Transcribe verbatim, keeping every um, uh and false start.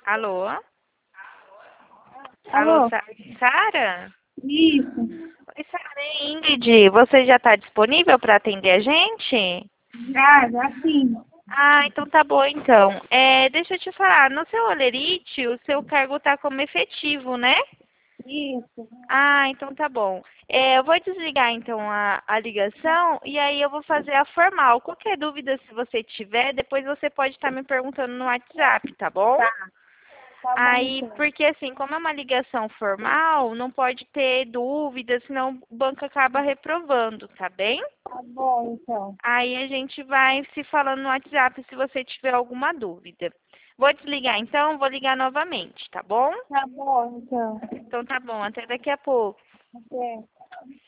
Alô? Alô, Alô? Sa- Sara? Isso. Oi, Sara, é Ingrid. Você já está disponível para atender a gente? Já, já sim. Ah, então tá bom então. É, deixa eu te falar, no seu Olerite, o seu cargo está como efetivo, né? Isso. Ah, então tá bom. É, eu vou desligar então a, a ligação e aí eu vou fazer a formal. Qualquer dúvida, se você tiver, depois você pode estar me perguntando no WhatsApp, tá bom? Tá, tá bom Aí, então. porque assim, como é uma ligação formal, não pode ter dúvida, senão o banco acaba reprovando, tá bem? Tá bom então. Aí a gente vai se falando no WhatsApp se você tiver alguma dúvida. Vou desligar então, vou ligar novamente, tá bom? Tá bom então. Então tá bom, até daqui a pouco. Até.